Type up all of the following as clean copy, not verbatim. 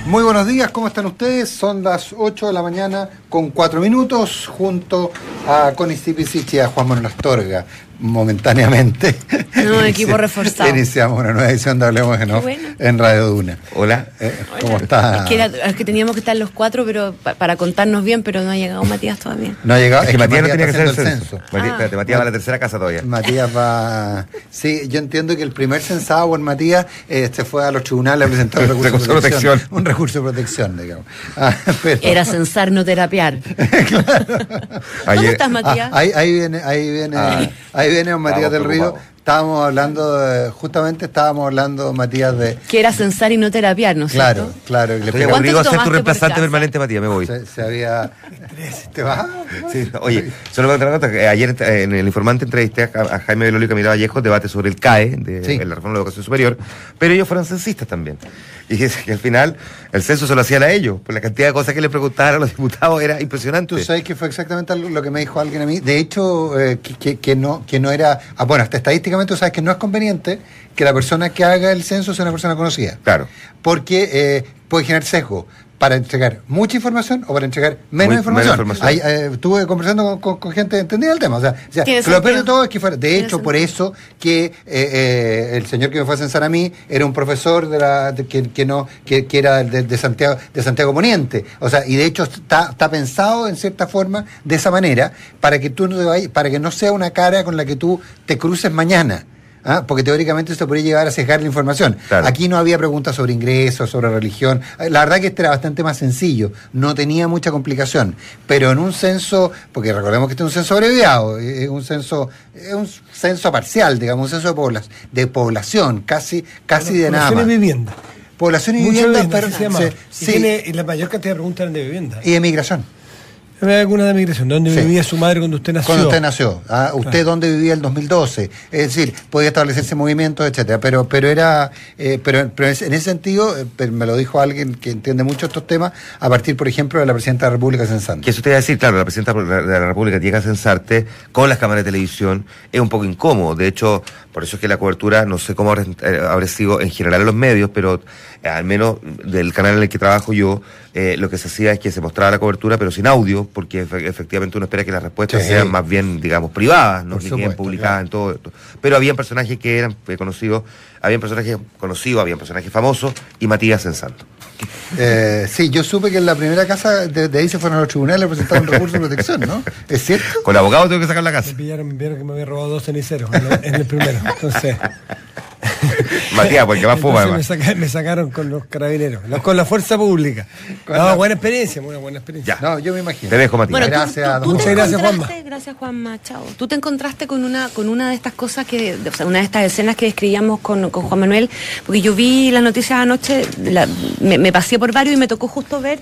Muy buenos días, ¿cómo están ustedes? Son las 8 de la mañana con 4 minutos, junto a Connie Stipicic y a Juan Manuel Astorga, momentáneamente. No, equipo reforzado. Iniciamos una nueva edición de Hablemos en Radio Duna. Hola. ¿Cómo está? Es que teníamos que estar los cuatro, pero para contarnos bien, pero no ha llegado Matías todavía. No ha llegado, es que Matías no tenía que hacer el censo. Matías va a la tercera casa todavía. Matías va... Sí, yo entiendo que el primer censado en Matías se fue a los tribunales a presentar un recurso de protección. Un recurso de protección, digamos. Pero... Era censar, no terapiar. Claro. ¿Dónde estás, Matías? Ahí viene don Matías del Río. Estábamos hablando, Matías, de... Que era censar y no terapiar, ¿no es cierto? Claro. Estoy aburrido a ser tu reemplazante permanente, Matías, me voy. Se había... ¿Te vas? Sí, oye, solo para otra nota, que ayer en El Informante entrevisté a Jaime Belolio y Camila Vallejo, debate sobre el CAE, la reforma de la educación superior, pero ellos fueron censistas también. Y que al final el censo se lo hacían a ellos, por la cantidad de cosas que le preguntaban a los diputados era impresionante. Tú sabes que fue exactamente lo que me dijo alguien a mí. De hecho, que no era... bueno, hasta estadísticamente tú sabes que no es conveniente que la persona que haga el censo sea una persona conocida. Claro. Porque puede generar sesgo para entregar mucha información o para entregar menos información. Estuve conversando con gente entendida del tema. O sea lo peor de todo es que fuera. De hecho, por eso que el señor que me fue a censar a mí era un profesor que era de Santiago Poniente. O sea, y de hecho está pensado en cierta forma de esa manera para que tú para que no sea una cara con la que tú te cruces mañana. Porque teóricamente esto podría llegar a sesgar la información. Claro. Aquí no había preguntas sobre ingresos, sobre religión. La verdad que este era bastante más sencillo, no tenía mucha complicación. Pero en un censo, porque recordemos que este es un censo abreviado, es un censo parcial, digamos, un censo de población, casi de nada más. Población y vivienda. Población y vivienda, pero tiene la mayor cantidad de preguntas de vivienda. Y de migración. Había alguna de migración. ¿Dónde vivía su madre cuando usted nació? Cuando usted nació. ¿Usted dónde vivía el 2012? Es decir, podía establecerse movimientos, etcétera. Pero en ese sentido, me lo dijo alguien que entiende mucho estos temas, a partir, por ejemplo, de la Presidenta de la República censando. Que eso te iba a decir, claro, la Presidenta de la República llega a censarte con las cámaras de televisión, es un poco incómodo. De hecho, por eso es que la cobertura, no sé cómo habrá sido en general en los medios, pero al menos del canal en el que trabajo yo, lo que se hacía es que se mostraba la cobertura, pero sin audio, porque efectivamente uno espera que las respuestas sean más bien, digamos, privadas, no ni bien publicadas en todo esto. Pero habían personajes que eran conocidos, habían personajes famosos, y Matías censando. Sí, yo supe que en la primera casa de ahí se fueron a los tribunales a presentar un recurso de protección, ¿no? ¿Es cierto? Con el abogado tengo que sacar la casa. Vieron que me había robado 2 ceniceros en el primero. Entonces... Matías, porque más fuma. Me sacaron con los carabineros, con la fuerza pública. Buena experiencia, muy buena experiencia. No, yo me imagino. Te dejo, Matías. Bueno, muchas gracias, Juanma. Gracias, Juanma. Chao. Tú te encontraste con una de estas cosas una de estas escenas que describíamos con Juan Manuel, porque yo vi las noticias anoche, me pasé por varios y me tocó justo ver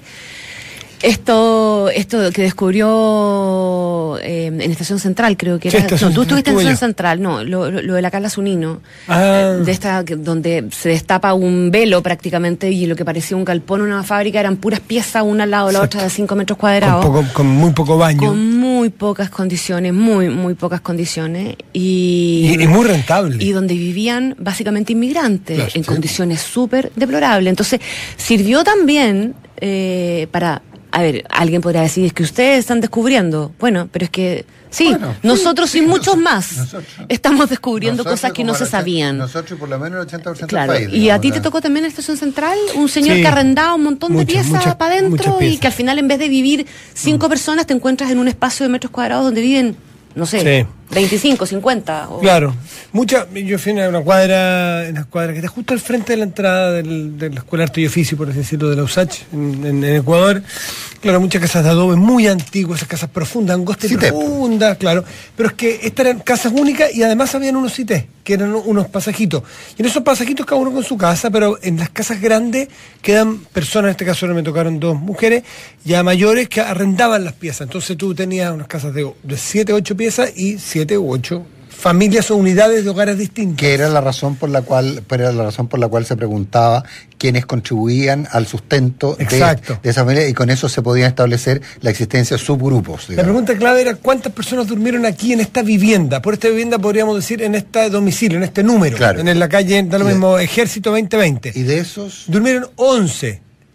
esto que descubrió en Estación Central, creo que era. Tú estuviste en Estación Central, lo de la Carla Zunino, de esta donde se destapa un velo prácticamente y lo que parecía un galpón, una fábrica, eran puras piezas una al lado de la otra de 5 metros cuadrados. Con muy poco baño. Con muy pocas condiciones, muy pocas condiciones. Y muy rentable. Y donde vivían básicamente inmigrantes, en condiciones súper deplorables. Entonces, sirvió también para... A ver, alguien podría decir, es que ustedes están descubriendo. Bueno, pero es que nosotros y muchos más estamos descubriendo cosas que no se sabían. Nosotros por lo menos el 80% claro, del país. Y a ti te tocó también en Estación Central un señor que arrendaba un montón de piezas para adentro y que al final en vez de vivir 5 personas te encuentras en un espacio de metros cuadrados donde viven, no sé, 25, 50. Claro. Yo fui a una cuadra que está justo al frente de la entrada de la Escuela de Arte y Oficio, por así decirlo, de la USACH, en Ecuador. Claro, muchas casas de adobe muy antiguas, esas casas profundas, angostas y profundas, claro. Pero es que estas eran casas únicas y además habían unos cités, que eran unos pasajitos. Y en esos pasajitos cada uno con su casa, pero en las casas grandes quedan personas, en este caso ahora me tocaron 2 mujeres, ya mayores, que arrendaban las piezas. Entonces tú tenías unas casas de 7, 8 piezas y 7 u 8 familias o unidades de hogares distintos. Que era la razón por la cual se preguntaba quiénes contribuían al sustento de esa familia, y con eso se podían establecer la existencia de subgrupos. Digamos. La pregunta clave era cuántas personas durmieron aquí en esta vivienda. Por esta vivienda podríamos decir en este domicilio, en este número. Claro. En la calle, da lo mismo, Ejército 2020. ¿Y de esos? Durmieron 11.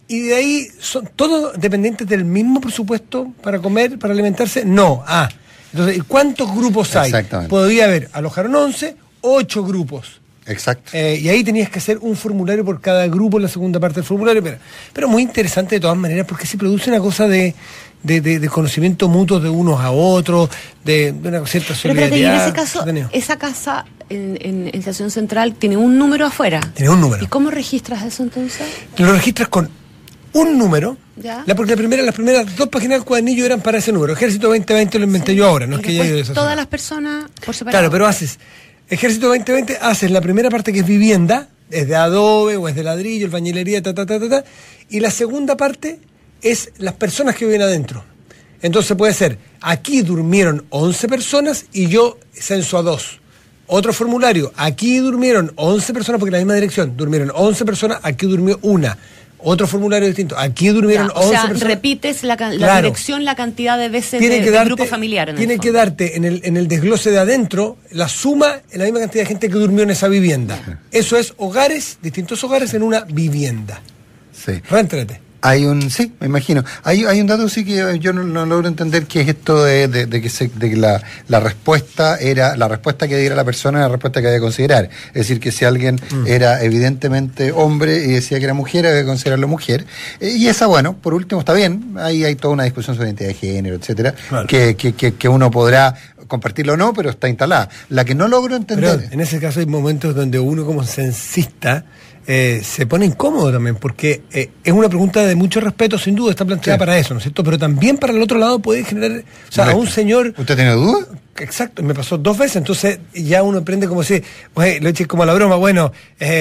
y de ahí son todos dependientes del mismo presupuesto para comer, para alimentarse. No, entonces, ¿cuántos grupos hay? Exactamente. Podría haber, alojaron 11, 8 grupos. Exacto. Y ahí tenías que hacer un formulario por cada grupo en la segunda parte del formulario, pero muy interesante de todas maneras, porque se produce una cosa de conocimiento mutuo de unos a otros, de una cierta solidaridad. Pero en ese caso, esa casa en Estación Central tiene un número afuera. Tiene un número. ¿Y cómo registras eso entonces? Lo registras con un número. ¿Ya? Porque las primeras 2 páginas del cuadernillo eran para ese número. Ejército 2020 lo inventé yo ahora, no es que ya de todas las personas por separado. Claro, pero haces Ejército 2020, haces la primera parte que es vivienda, es de adobe o es de ladrillo, albañilería, y la segunda parte es las personas que viven adentro. Entonces puede ser, aquí durmieron 11 personas y yo censo a 2. Otro formulario, aquí durmieron 11 personas, porque en la misma dirección, durmieron 11 personas, aquí durmió una. Otro formulario distinto, aquí durmieron 11 personas. Repites la dirección, la cantidad de veces del grupo familiar. Tiene que darte en el desglose de adentro la suma en la misma cantidad de gente que durmió en esa vivienda. Eso es hogares, distintos hogares en una vivienda. Sí. Réntrate. Sí, me imagino. Hay un dato sí que yo no logro entender, que es esto de que la respuesta era la respuesta que diera la persona, la respuesta que había que considerar. Es decir, que si alguien era evidentemente hombre y decía que era mujer, había que considerarlo mujer. Y esa, bueno, por último está bien. Ahí hay toda una discusión sobre identidad de género, etcétera, claro, que uno podrá compartirlo o no, pero está instalada. La que no logro entender. Pero en ese caso hay momentos donde uno como censista se pone incómodo también, porque es una pregunta de mucho respeto, sin duda, está planteada para eso, ¿no es cierto? Pero también para el otro lado puede generar, o sea, a un señor... ¿Usted tiene duda? Exacto, me pasó 2 veces, entonces ya uno aprende como si, lo eches como a la broma, bueno,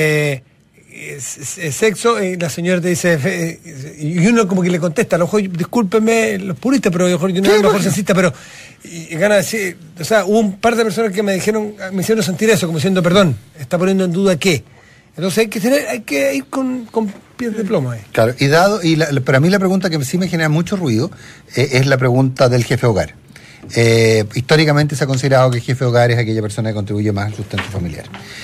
sexo, y la señora te dice, y uno como que le contesta, a lo mejor, discúlpenme los puristas, pero a lo mejor yo no soy el mejor censista, pero y gana decir, o sea, hubo un par de personas que me hicieron sentir eso, como diciendo, perdón, está poniendo en duda qué. Entonces hay que ir con pies de plomo ahí. Claro, pero a mí la pregunta que sí me genera mucho ruido es la pregunta del jefe de hogar. Históricamente se ha considerado que el jefe de hogar es aquella persona que contribuye más al sustento familiar.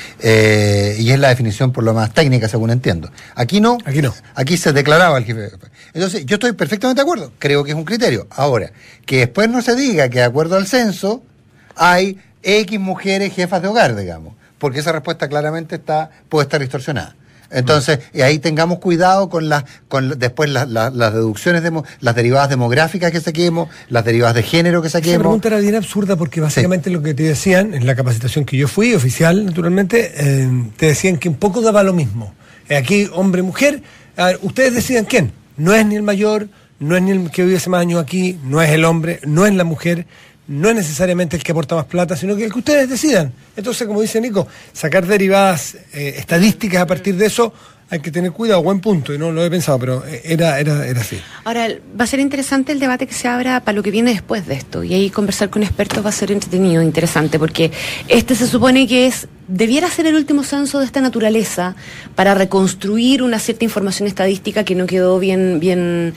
Y es la definición por lo más técnica, según entiendo. Aquí no. Aquí se declaraba el jefe de hogar. Entonces, yo estoy perfectamente de acuerdo. Creo que es un criterio. Ahora, que después no se diga que de acuerdo al censo hay X mujeres jefas de hogar, digamos. Porque esa respuesta claramente puede estar distorsionada. Entonces, ahí tengamos cuidado con después las deducciones, las derivadas demográficas que saquemos, las derivadas de género que saquemos. Esa pregunta era bien absurda porque básicamente lo que te decían, en la capacitación que yo fui, oficial, naturalmente, te decían que un poco daba lo mismo. Aquí, hombre, mujer, ustedes decidan quién. No es ni el mayor, no es ni el que vive hace más años aquí, no es el hombre, no es la mujer, no es necesariamente el que aporta más plata, sino que el que ustedes decidan. Entonces, como dice Nico, sacar derivadas estadísticas a partir de eso, hay que tener cuidado, buen punto, y no lo he pensado, pero era así. Ahora, va a ser interesante el debate que se abra para lo que viene después de esto, y ahí conversar con expertos va a ser entretenido, interesante, porque se supone que debiera ser el último censo de esta naturaleza para reconstruir una cierta información estadística que no quedó bien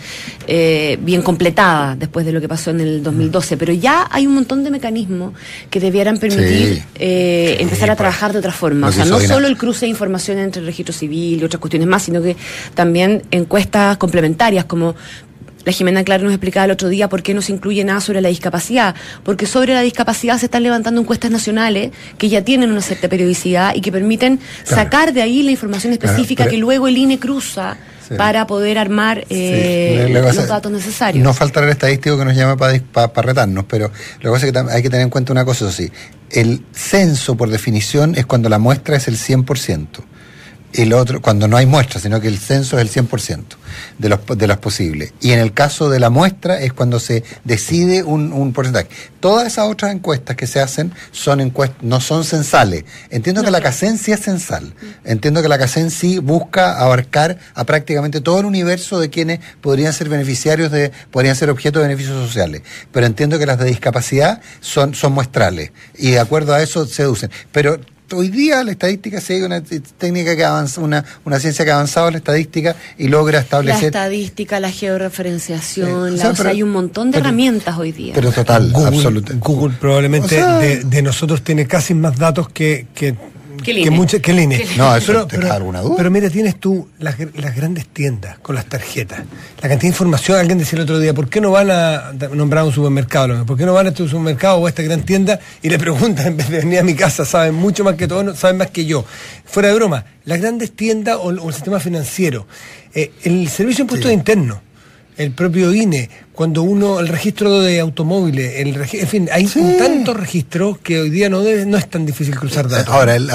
completada después de lo que pasó en el 2012, pero ya hay un montón de mecanismos que debieran permitir empezar a trabajar de otra forma, o sea, no solo el cruce de información entre el registro civil y otras cuestiones más, sino que también encuestas complementarias, como la Jimena Claro nos explicaba el otro día por qué no se incluye nada sobre la discapacidad, porque sobre la discapacidad se están levantando encuestas nacionales que ya tienen una cierta periodicidad y que permiten sacar de ahí la información específica que luego el INE cruza para poder armar los datos necesarios. No faltará el estadístico que nos llama para retarnos, pero lo que pasa es que hay que tener en cuenta una cosa, eso sí, el censo por definición es cuando la muestra es el 100%. El otro, cuando no hay muestra, sino que el censo es el 100% de los posibles. Y en el caso de la muestra es cuando se decide un porcentaje. Todas esas otras encuestas que se hacen no son censales. Entiendo que la CACEN sí es censal. Entiendo que la CACEN sí busca abarcar a prácticamente todo el universo de quienes podrían ser beneficiarios podrían ser objeto de beneficios sociales. Pero entiendo que las de discapacidad son muestrales. Y de acuerdo a eso se deducen. Pero hoy día la estadística sigue una técnica que avanza, una ciencia que ha avanzado en la estadística y logra establecer... La estadística, la georreferenciación, hay un montón de herramientas hoy día. Pero total, absolutamente. Google probablemente de nosotros tiene casi más datos que ¿Qué línea? No, eso no te da alguna duda. Pero mira, tienes tú las grandes tiendas con las tarjetas. La cantidad de información, alguien decía el otro día, ¿por qué no van a nombrar un supermercado? ¿Por qué no van a este supermercado o a esta gran tienda y le preguntan, en vez de venir a mi casa, saben mucho más que todos, saben más que yo? Fuera de broma, las grandes tiendas o el sistema financiero, el servicio de impuestos internos, el propio INE, cuando el registro de automóviles, en fin, hay tantos registros que hoy día no es tan difícil cruzar datos.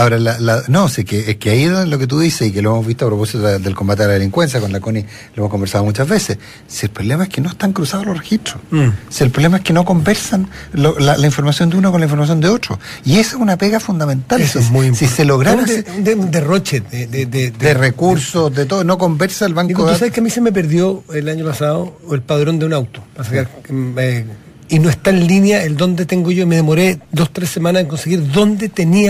Es que ahí es lo que tú dices, y que lo hemos visto a propósito del combate a la delincuencia, con la CONI lo hemos conversado muchas veces. Si el problema es que no están cruzados los registros, si el problema es que no conversan la información de uno con la información de otro, y esa es una pega fundamental. Eso es muy importante. Si se lograra un derroche de recursos, de todo, no conversa el banco. Digo, tú sabes que a mí se me perdió el año pasado el padrón de un auto. Para sacar, y no está en línea el dónde tengo yo, y me demoré 2-3 semanas en conseguir dónde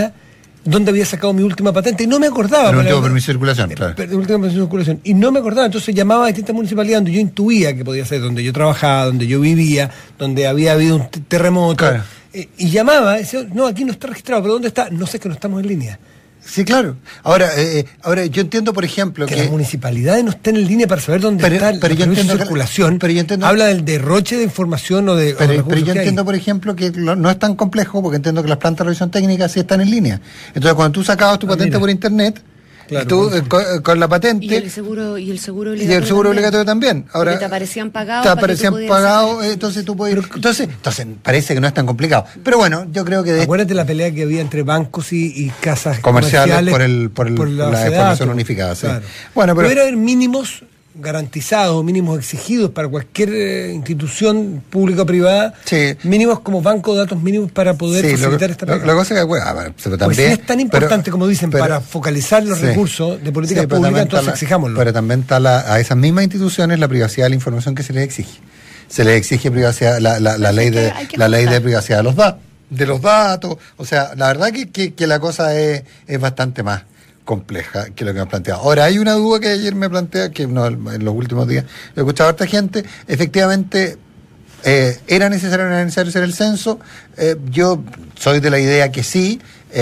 había sacado mi última patente y no me acordaba. El último permiso de circulación, claro. El último permiso de circulación. Y no me acordaba, entonces llamaba a distintas municipalidades donde yo intuía que podía ser, donde yo trabajaba, donde yo vivía, donde había habido un terremoto. Claro. Y llamaba, y decía, no, aquí no está registrado, pero ¿dónde está? No sé, que no estamos en línea. Sí, claro. Ahora yo entiendo, por ejemplo, que las municipalidades no estén en línea para saber dónde está el permiso de circulación. Habla del derroche de información o de pero yo entiendo, por ejemplo, que no es tan complejo, porque entiendo que las plantas de revisión técnica sí están en línea. Entonces, cuando tú sacabas tu patente por internet, claro, tú con la patente y el seguro obligatorio también. Ahora te aparecían pagados, entonces tú puedes entonces parece que no es tan complicado, pero bueno, yo creo que acuérdate la pelea que había entre bancos y casas comerciales por la información unificada, sí. Claro. Bueno, pero debería haber mínimos garantizados, mínimos exigidos para cualquier institución pública o privada, mínimos como banco de datos mínimos para poder facilitar esta pega. La cosa es que, pero también, pues si es tan importante como dicen para focalizar los recursos de política pública, entonces exijámoslo. Pero también está a esas mismas instituciones la privacidad de la información que se les exige. Se les exige privacidad, la ley de privacidad de los datos. O sea, la verdad que la cosa es bastante más compleja que lo que me han planteado. Ahora, hay una duda que ayer me plantea, que en los últimos días he escuchado a harta gente. Efectivamente, ¿era necesario hacer el censo? Yo soy de la idea que sí,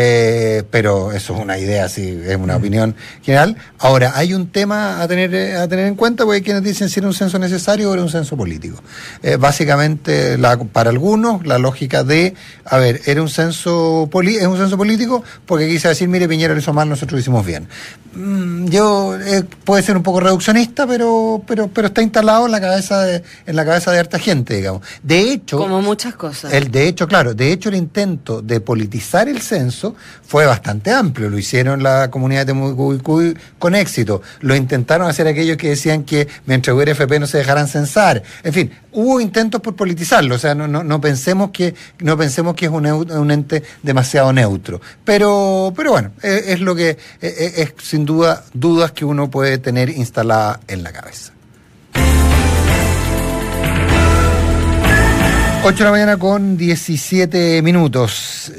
pero eso es una idea, sí, es una opinión general. Ahora, hay un tema a tener en cuenta, porque hay quienes dicen si era un censo necesario o era un censo político. Básicamente, para algunos, la lógica de, era un censo político, porque quise decir, mire, Piñera lo hizo mal, nosotros lo hicimos bien. Puede ser un poco reduccionista, pero está instalado en la cabeza de harta gente, digamos. De hecho, como muchas cosas. De hecho, el intento de politizar el censo fue bastante amplio. Lo hicieron la comunidad de Temucuicui con éxito. Lo intentaron hacer aquellos que decían que mientras hubiera FP no se dejaran censar. En fin, hubo intentos por politizarlo. O sea, no pensemos que es un ente demasiado neutro. Pero bueno, es lo que es sin duda dudas que uno puede tener instaladas en la cabeza. 8 de la mañana con 17 minutos.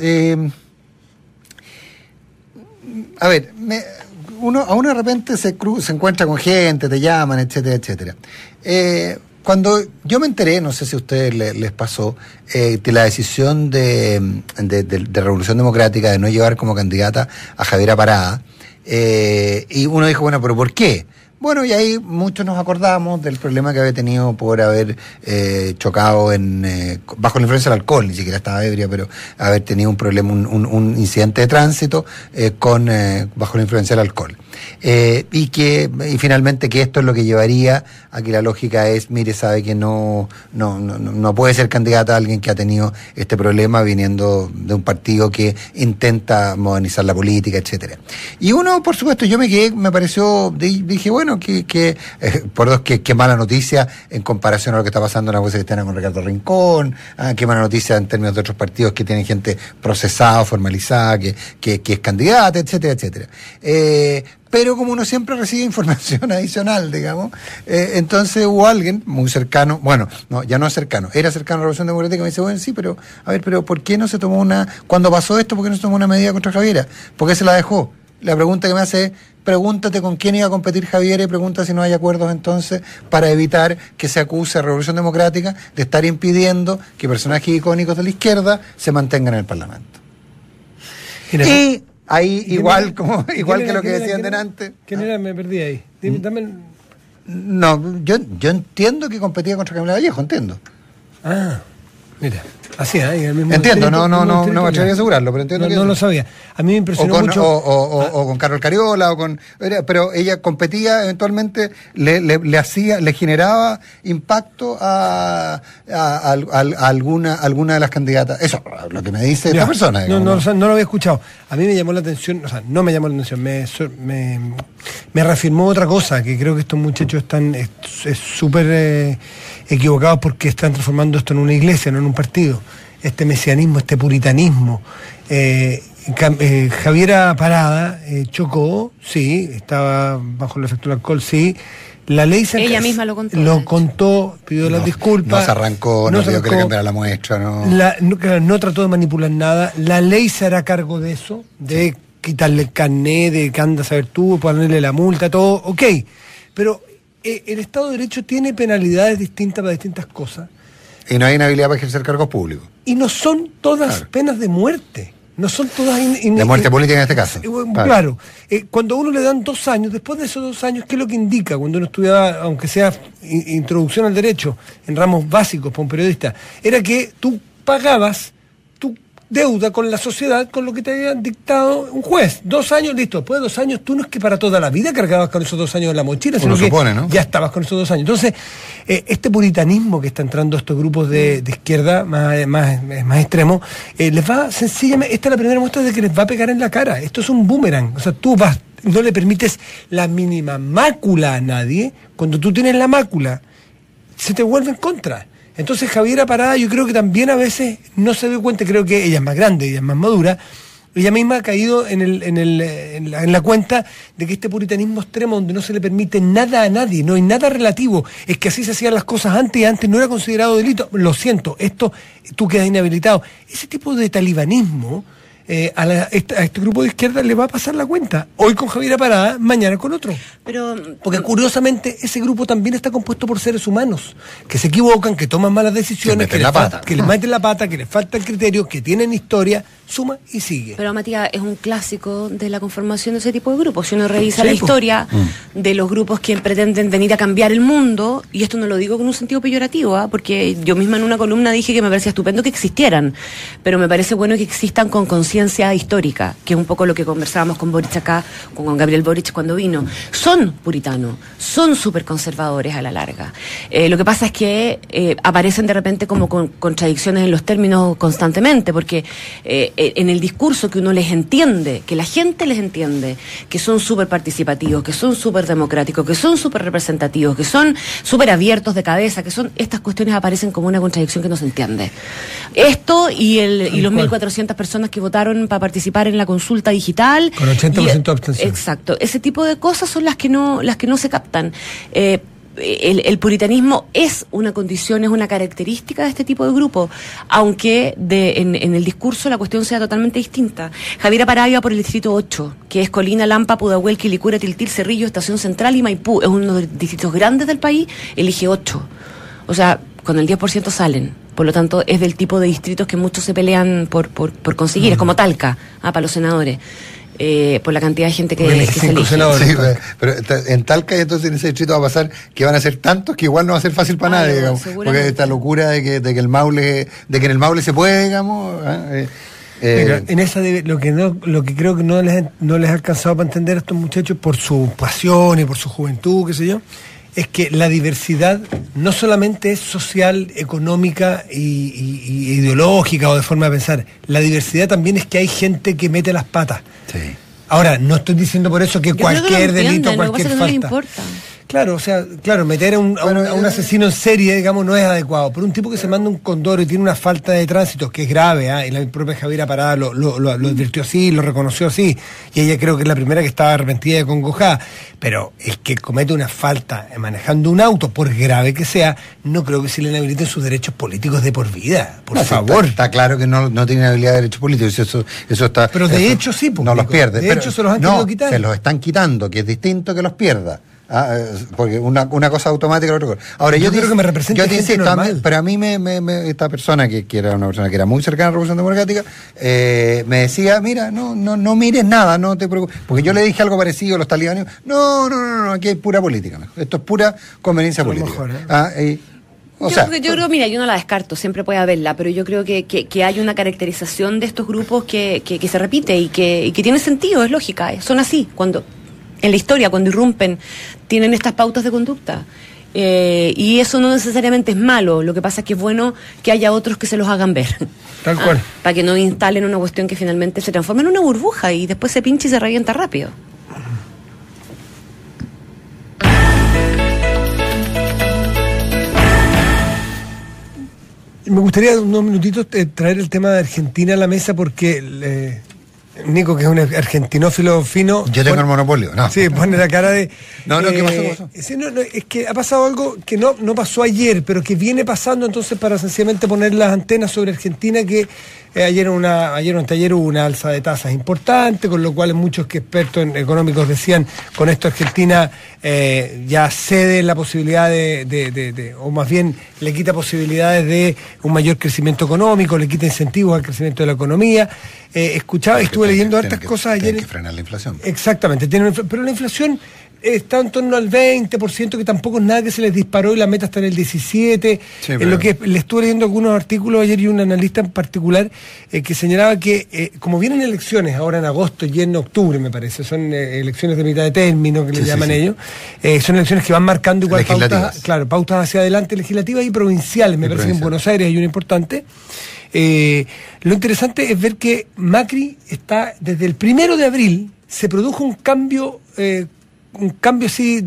Uno de repente se encuentra con gente, te llaman, etcétera, etcétera. Cuando yo me enteré, no sé si a ustedes les pasó, de la decisión de Revolución Democrática de no llevar como candidata a Javiera Parada, y uno dijo, bueno, ¿pero por qué? Bueno, y ahí muchos nos acordamos del problema que había tenido por haber chocado bajo la influencia del alcohol, ni siquiera estaba ebria, pero haber tenido un problema, un incidente de tránsito bajo la influencia del alcohol. Y finalmente que esto es lo que llevaría a que la lógica es, mire, sabe que no puede ser candidata a alguien que ha tenido este problema viniendo de un partido que intenta modernizar la política, etcétera. Y uno, por supuesto, me pareció, dije, bueno, qué mala noticia en comparación a lo que está pasando en la Fuerza Cristiana con Ricardo Rincón, qué mala noticia en términos de otros partidos que tienen gente procesada, formalizada, que es candidata, etcétera, etcétera. Pero como uno siempre recibe información adicional, digamos, entonces hubo alguien muy cercano, ya no es cercano, era cercano a la Revolución Democrática, me dice, bueno, sí, pero ¿por qué no se tomó cuando pasó esto, por qué no se tomó una medida contra Javiera? ¿Por qué se la dejó? La pregunta que me hace es, pregúntate con quién iba a competir Javiera y pregunta si no hay acuerdos entonces para evitar que se acuse a Revolución Democrática de estar impidiendo que personajes icónicos de la izquierda se mantengan en el Parlamento. Y ahí igual que lo que decían delante. ¿Quién era? Me perdí ahí. Dame. No, yo entiendo que competía contra Camila Vallejo, entiendo. Ah, mira. Así, el mismo entiendo, no me atrevería a asegurarlo, pero entiendo que no lo sabía. A mí me impresionó mucho. O con Carol Cariola, pero ella competía, eventualmente le generaba impacto a alguna de las candidatas. Eso, lo que me dice esta persona. No lo había escuchado. A mí me llamó la atención, o sea, no me llamó la atención, me reafirmó otra cosa, que creo que estos muchachos están súper equivocados porque están transformando esto en una iglesia, no en un partido. Este mesianismo, este puritanismo. Javiera Parada chocó, sí, estaba bajo el efecto del alcohol, sí. La ley ella misma lo contó. Lo contó, pidió las disculpas. No se arrancó, no pidió que le cambiara la muestra, no trató de manipular nada. La ley se hará cargo de eso, de quitarle el carnet, de que anda a saber tú, ponerle la multa, todo, ok. Pero el Estado de Derecho tiene penalidades distintas para distintas cosas. Y no hay inhabilidad para ejercer cargos públicos. Y no son todas penas de muerte. No son todas... de muerte política en este caso. Claro. Cuando a uno le dan 2 años, después de esos 2 años, ¿qué es lo que indica? Cuando uno estudiaba, aunque sea introducción al derecho, en ramos básicos para un periodista, era que tú pagabas tu deuda con la sociedad, con lo que te había dictado un juez. 2 años, listo. Después de 2 años, tú no es que para toda la vida cargabas con esos 2 años en la mochila, sino que ya estabas con esos 2 años. Entonces, este puritanismo que está entrando a estos grupos de izquierda más extremos, les va sencillamente, esta es la primera muestra de que les va a pegar en la cara. Esto es un boomerang. O sea, tú no le permites la mínima mácula a nadie. Cuando tú tienes la mácula, se te vuelve en contra. Entonces Javiera Parada, yo creo que también a veces no se dio cuenta, creo que ella es más grande, ella es más madura, ella misma ha caído en la cuenta de que este puritanismo extremo donde no se le permite nada a nadie, no hay nada relativo, es que así se hacían las cosas antes y antes no era considerado delito, lo siento, esto tú quedas inhabilitado. Ese tipo de talibanismo a este grupo de izquierda le va a pasar la cuenta. Hoy con Javiera Parada, mañana con otro. Porque curiosamente ese grupo también está compuesto por seres humanos que se equivocan, que toman malas decisiones, que les meten la pata, que les falta el criterio, que tienen historia, suma y sigue. Pero Matías, es un clásico de la conformación de ese tipo de grupos. Si uno revisa la historia de los grupos que pretenden venir a cambiar el mundo, y esto no lo digo con un sentido peyorativo, porque yo misma en una columna dije que me parecía estupendo que existieran, pero me parece bueno que existan con conciencia histórica, que es un poco lo que conversábamos con Boric acá, con Gabriel Boric cuando vino. Son puritanos, son súper conservadores a la larga. Lo que pasa es que aparecen de repente como con contradicciones en los términos constantemente, porque en el discurso que uno les entiende, que la gente les entiende, que son súper participativos, que son súper democráticos, que son súper representativos, que son súper abiertos de cabeza, que son estas cuestiones aparecen como una contradicción que no se entiende. Esto y los 1.400 personas que votaron para participar en la consulta digital. Con 80% de abstención. Exacto. Ese tipo de cosas son las que no se captan. El puritanismo es una condición, es una característica de este tipo de grupo, aunque en el discurso la cuestión sea totalmente distinta. Javiera Parada iba por el distrito 8, que es Colina, Lampa, Pudahuel, Quilicura, Tiltil, Cerrillo, Estación Central y Maipú. Es uno de los distritos grandes del país, elige 8. O sea, con el 10% salen. Por lo tanto, es del tipo de distritos que muchos se pelean por conseguir. Es como Talca, para los senadores. Por la cantidad de gente que se elige. Sí, pero en Talca y entonces en ese distrito va a pasar que van a ser tantos que igual no va a ser fácil para nadie, digamos, porque esta locura de que en el Maule se puede, digamos. Mira, en esa lo que creo que no les ha alcanzado para entender a estos muchachos por su pasión y por su juventud, qué sé yo, es que la diversidad no solamente es social, económica y ideológica o de forma de pensar. La diversidad también es que hay gente que mete las patas. Sí. Ahora, no estoy diciendo por eso que cualquier delito, cualquier falta. No le importa. Claro, o sea, meter a un asesino en serie, digamos, no es adecuado. Pero un tipo que se manda un condoro y tiene una falta de tránsito que es grave, y la propia Javiera Parada lo advirtió así, lo reconoció así, y ella creo que es la primera que estaba arrepentida y acongojada. Pero el que comete una falta manejando un auto, por grave que sea, no creo que se le inhabiliten sus derechos políticos de por vida, por favor. Está claro que no tiene habilidad de derechos políticos, eso está... Pero de hecho sí, no los pierde. De hecho se los han querido quitar. Se los están quitando, que es distinto que los pierda. Porque una cosa automática, la otra cosa. Ahora, yo creo que me representa gente normal. Pero a mí esta persona, que era una persona que era muy cercana a la Revolución Democrática, me decía, mira, no mires nada, no te preocupes. Porque yo le dije algo parecido a los talibanes. No, aquí hay pura política. Esto es pura conveniencia política. Mejor, yo creo, mira, yo no la descarto, siempre puede haberla, pero yo creo que hay una caracterización de estos grupos que se repite y que tiene sentido, es lógica, son así, cuando en la historia, cuando irrumpen, tienen estas pautas de conducta. Y eso no necesariamente es malo, lo que pasa es que es bueno que haya otros que se los hagan ver. Tal cual. Para que no instalen una cuestión que finalmente se transforma en una burbuja y después se pincha y se revienta rápido. Me gustaría unos minutitos traer el tema de Argentina a la mesa porque Nico, que es un argentinófilo fino... Yo tengo el monopolio, ¿no? Sí, pone la cara de... ¿Qué pasó? Sí, es que ha pasado algo que no pasó ayer, pero que viene pasando, entonces, para sencillamente poner las antenas sobre Argentina, que ayer o anteayer hubo una alza de tasas importante, con lo cual muchos expertos económicos decían, con esto Argentina ya cede la posibilidad o más bien le quita posibilidades de un mayor crecimiento económico, le quita incentivos al crecimiento de la economía. Estuve leyendo hartas cosas ayer. Tiene que frenar la inflación. Exactamente, pero la inflación está en torno al 20%, que tampoco es nada que se les disparó y la meta está en el 17%. Sí, en lo que le estuve leyendo algunos artículos ayer y un analista en particular que señalaba que como vienen elecciones ahora en agosto y en octubre, me parece, son elecciones de mitad de término que le llaman ellos, son elecciones que van marcando igual pautas hacia adelante, legislativas y provinciales, me parece que en Buenos Aires hay una importante. Lo interesante es ver que Macri está, desde el 1 de abril, se produjo un cambio así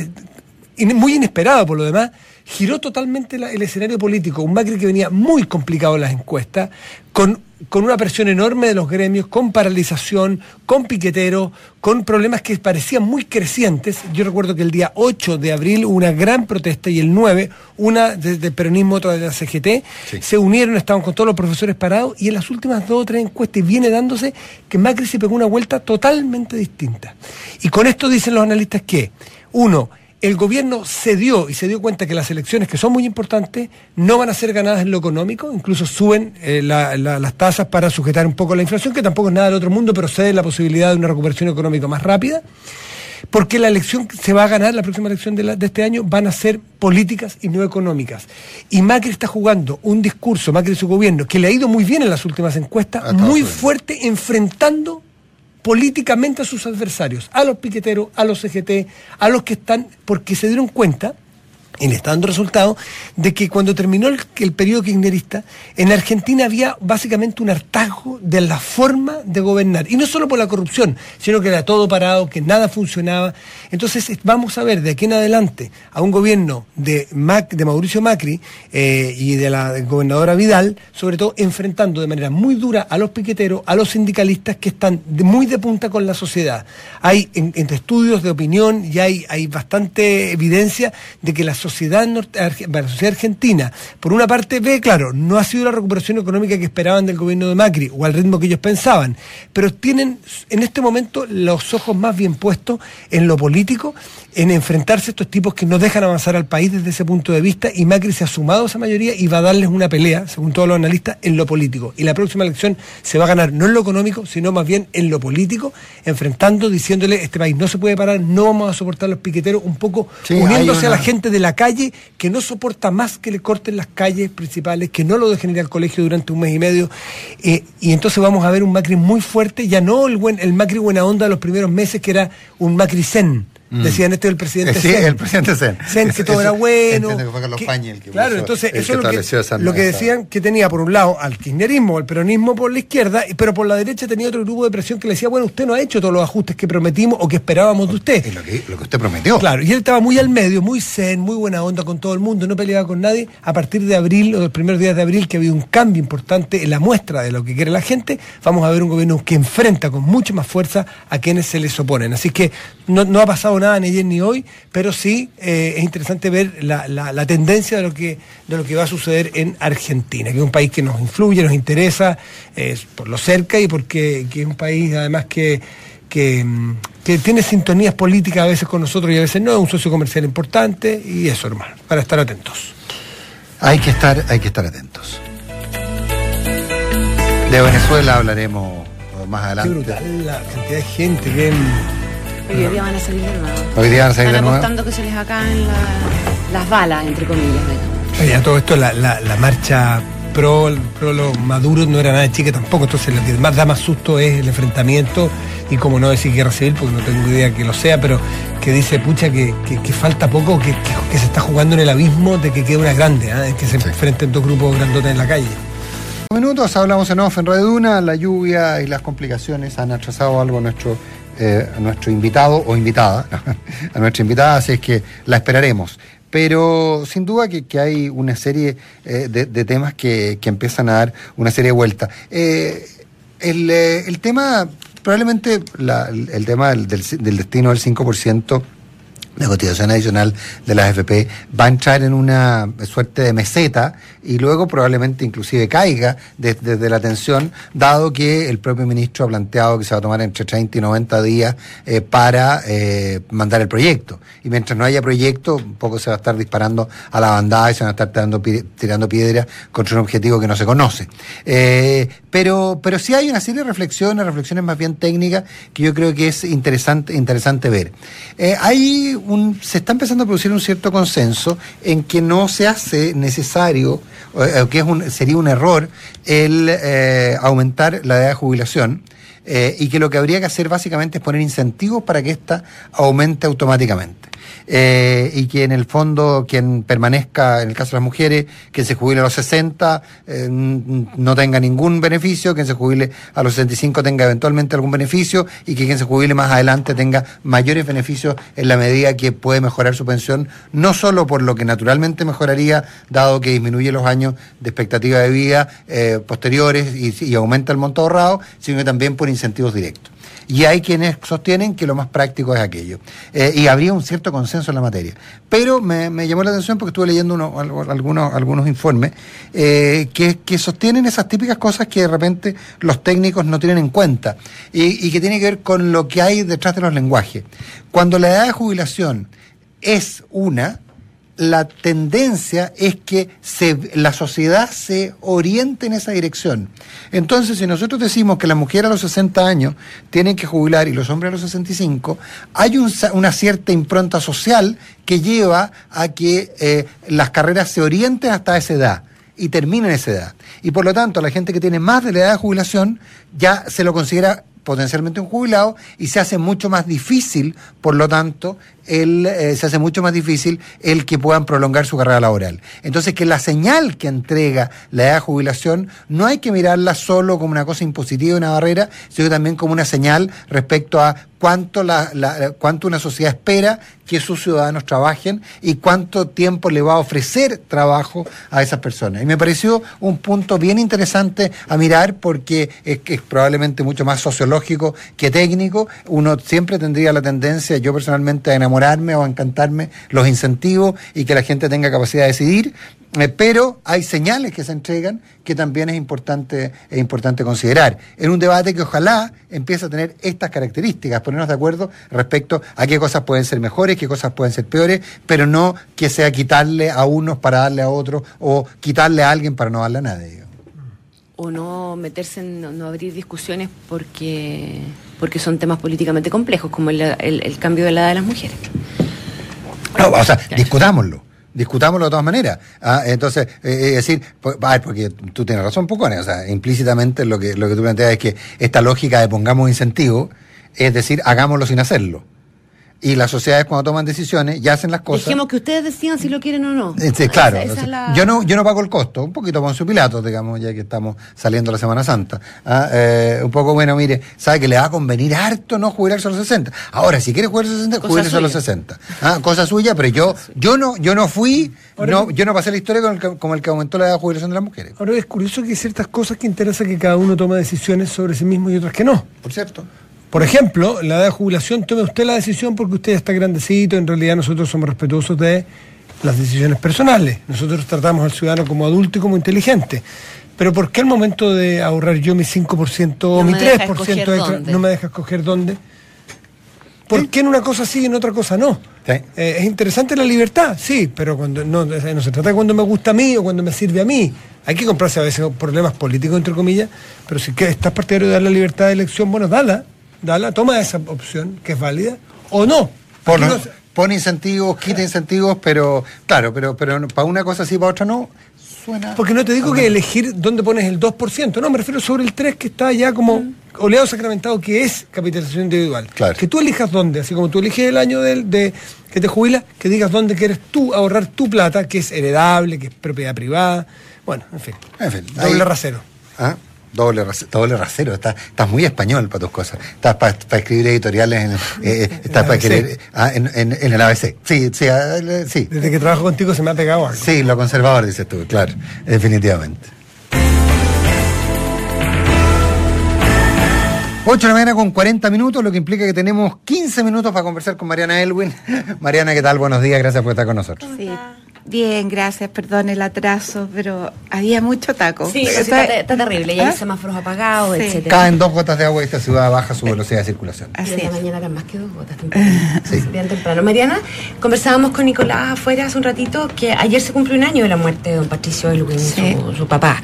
muy inesperado por lo demás, giró totalmente el escenario político, un Macri que venía muy complicado en las encuestas, con una presión enorme de los gremios, con paralización, con piqueteros, con problemas que parecían muy crecientes. Yo recuerdo que el día 8 de abril hubo una gran protesta y el 9, una del peronismo, otra de la CGT, se unieron, estaban con todos los profesores parados y en las últimas 2 o 3 encuestas viene dándose que Macri se pegó una vuelta totalmente distinta. Y con esto dicen los analistas que, uno, el gobierno se dio cuenta que las elecciones, que son muy importantes, no van a ser ganadas en lo económico, incluso suben las tasas para sujetar un poco la inflación, que tampoco es nada del otro mundo, pero cede la posibilidad de una recuperación económica más rápida, porque la elección que se va a ganar, la próxima elección de este año, van a ser políticas y no económicas. Y Macri está jugando un discurso, Macri y su gobierno, que le ha ido muy bien en las últimas encuestas, muy fuerte, enfrentando políticamente a sus adversarios, a los piqueteros, a los CGT, a los que están, porque se dieron cuenta, y le está dando resultado, de que cuando terminó el periodo kirchnerista, en Argentina había básicamente un hartazgo de la forma de gobernar, y no solo por la corrupción, sino que era todo parado, que nada funcionaba. Entonces vamos a ver de aquí en adelante a un gobierno de Mauricio Macri y de la gobernadora Vidal, sobre todo enfrentando de manera muy dura a los piqueteros, a los sindicalistas que están muy de punta con la sociedad. Hay entre estudios de opinión y hay bastante evidencia de que la sociedad argentina, por una parte, claro, no ha sido la recuperación económica que esperaban del gobierno de Macri o al ritmo que ellos pensaban, pero tienen en este momento los ojos más bien puestos en lo político, en enfrentarse a estos tipos que no dejan avanzar al país desde ese punto de vista, y Macri se ha sumado a esa mayoría y va a darles una pelea, según todos los analistas, en lo político. Y la próxima elección se va a ganar no en lo económico, sino más bien en lo político, enfrentando, diciéndole, este país no se puede parar, no vamos a soportar los piqueteros, un poco uniéndose a la gente de la calle, que no soporta más que le corten las calles principales, que no lo dejen ir al colegio durante un mes y medio, y entonces vamos a ver un Macri muy fuerte, ya no el Macri buena onda de los primeros meses, que era un Macri zen. Decían, este es el presidente Zen. Sí, el presidente Zen. Zen, que todo era bueno. Que fue Carlos Pañi el que claro, entonces eso es lo que decían, que tenía por un lado al kirchnerismo, al peronismo por la izquierda, pero por la derecha tenía otro grupo de presión que le decía, bueno, usted no ha hecho todos los ajustes que prometimos o que esperábamos de usted. Lo que usted prometió. Claro, y él estaba muy al medio, muy zen, muy buena onda con todo el mundo, no peleaba con nadie. A partir de abril, o de los primeros días de abril, que ha habido un cambio importante en la muestra de lo que quiere la gente, vamos a ver un gobierno que enfrenta con mucha más fuerza a quienes se les oponen. Así que no ha pasado nada ni ayer ni hoy, pero sí es interesante ver la tendencia de lo que va a suceder en Argentina, que es un país que nos influye, nos interesa por lo cerca y porque que es un país además que tiene sintonías políticas a veces con nosotros y a veces no, es un socio comercial importante, y eso, hermano, para estar atentos. Hay que estar atentos. De Venezuela hablaremos más adelante. Qué brutal la cantidad de gente que... Hoy día van a salir de nuevo. Hoy día van a salir de nuevo. Están apostando que se les acaben las balas, entre comillas. Oye, a todo esto, la marcha pro los Maduro no era nada chica tampoco, entonces lo que más da más susto es el enfrentamiento, y como no decir guerra civil, porque no tengo idea que lo sea, pero que dice, pucha, que falta poco, que se está jugando en el abismo de que quede una grande, que se enfrenten dos grupos grandotes en la calle. Minutos, hablamos en off en Radio Duna. La lluvia y las complicaciones han atrasado algo a nuestro invitado o invitada, a nuestra invitada, así es que la esperaremos. Pero sin duda que hay una serie de temas que empiezan a dar una serie de vueltas. El tema, probablemente el tema del destino del 5% de cotización adicional de las AFP va a entrar en una suerte de meseta y luego probablemente inclusive caiga desde la tensión, dado que el propio ministro ha planteado que se va a tomar entre 30 y 90 días para mandar el proyecto. Y mientras no haya proyecto, un poco se va a estar disparando a la bandada y se van a estar tirando piedras contra un objetivo que no se conoce. Pero sí hay una serie de reflexiones más bien técnicas, que yo creo que es interesante ver. Se está empezando a producir un cierto consenso en que no se hace necesario, que sería un error el aumentar la edad de jubilación, y que lo que habría que hacer básicamente es poner incentivos para que ésta aumente automáticamente. Y que en el fondo quien permanezca, en el caso de las mujeres, quien se jubile a los 60 no tenga ningún beneficio, quien se jubile a los 65 tenga eventualmente algún beneficio, y que quien se jubile más adelante tenga mayores beneficios en la medida que puede mejorar su pensión, no solo por lo que naturalmente mejoraría, dado que disminuye los años de expectativa de vida posteriores y aumenta el monto ahorrado, sino que también por incentivos directos. Y hay quienes sostienen que lo más práctico es aquello. Y habría un cierto consenso en la materia. Pero me llamó la atención porque estuve leyendo algunos informes que sostienen esas típicas cosas que de repente los técnicos no tienen en cuenta y que tiene que ver con lo que hay detrás de los lenguajes. Cuando la edad de jubilación es la tendencia es que la sociedad se oriente en esa dirección. Entonces, si nosotros decimos que las mujeres a los 60 años tienen que jubilar y los hombres a los 65, hay una cierta impronta social que lleva a que las carreras se orienten hasta esa edad y terminen esa edad. Y por lo tanto, la gente que tiene más de la edad de jubilación ya se lo considera potencialmente un jubilado, y se hace mucho más difícil, por lo tanto, el que puedan prolongar su carrera laboral. Entonces, que la señal que entrega la edad de jubilación no hay que mirarla solo como una cosa impositiva, una barrera, sino también como una señal respecto a cuánto una sociedad espera que sus ciudadanos trabajen y cuánto tiempo le va a ofrecer trabajo a esas personas. Y me pareció un punto bien interesante a mirar, porque es probablemente mucho más sociológico que técnico. Uno siempre tendría la tendencia, yo personalmente, a enamorarme o a encantarme los incentivos y que la gente tenga capacidad de decidir, pero hay señales que se entregan que también es importante considerar en un debate que ojalá empiece a tener estas características, ponernos de acuerdo respecto a qué cosas pueden ser mejores, qué cosas pueden ser peores, pero no que sea quitarle a unos para darle a otros, o quitarle a alguien para no darle a nadie. O no meterse en no abrir discusiones porque son temas políticamente complejos, como el cambio de la edad de las mujeres. No, o sea, discutámoslo de todas maneras. Entonces, decir, porque tú tienes razón, Pucone, o sea, implícitamente lo que tú planteas es que esta lógica de pongamos incentivos, es decir, hagámoslo sin hacerlo. Y las sociedades, cuando toman decisiones, ya hacen las cosas. Dijimos que ustedes decidan si lo quieren o no. Sí, claro. Yo no pago el costo, un poquito Poncio Pilato, digamos, ya que estamos saliendo la Semana Santa. Un poco, bueno, mire, sabe que le va a convenir harto no jubilarse a los 60. Ahora, si quiere jubilarse a los 60, jubílese a los 60. Cosa suya, pero yo no fui, yo no pasé la historia como el que aumentó la edad de jubilación de las mujeres. Ahora, es curioso que hay ciertas cosas que interesa que cada uno tome decisiones sobre sí mismo y otras que no. Por cierto. Por ejemplo, la edad de jubilación, tome usted la decisión porque usted ya está grandecito. En realidad nosotros somos respetuosos de las decisiones personales. Nosotros tratamos al ciudadano como adulto y como inteligente. Pero ¿por qué al momento de ahorrar yo mi 5% o mi 3% extra no me deja escoger dónde? ¿Por qué en una cosa sí y en otra cosa no? Sí. Es interesante la libertad, sí, pero cuando no se trata de cuando me gusta a mí o cuando me sirve a mí. Hay que comprarse a veces problemas políticos, entre comillas, pero si estás partidario de dar la libertad de elección, bueno, dala, toma esa opción, que es válida, o no. Pone incentivos, quita incentivos, pero claro, pero para una cosa sí, para otra no. Porque no te digo que elegir dónde pones el 2%, no, me refiero sobre el 3% que está ya como oleado sacramentado, que es capitalización individual. Claro. Que tú elijas dónde, así como tú eliges el año de que te jubilas, que digas dónde quieres tú ahorrar tu plata, que es heredable, que es propiedad privada. Bueno, en fin doble rasero. ¿Ah? Doble rasero, estás muy español para tus cosas. Estás para escribir editoriales estás para escribir en el ABC. Sí. Desde que trabajo contigo se me ha pegado algo. Sí, lo conservador dices tú, claro, definitivamente. 8 de la mañana con 40 minutos, lo que implica que tenemos 15 minutos para conversar con Mariana Elwin. Mariana, ¿qué tal? Buenos días, gracias por estar con nosotros. Sí. Bien, gracias, perdón el atraso, pero había mucho taco. Sí, está terrible, ya hay semáforos apagados, etcétera. Caen 2 gotas de agua y esta ciudad baja su velocidad de circulación. Así es. Mañana eran más que 2 gotas, bien temprano. Mariana, conversábamos con Nicolás afuera hace un ratito que ayer se cumplió 1 año de la muerte de don Patricio Elwin, su papá.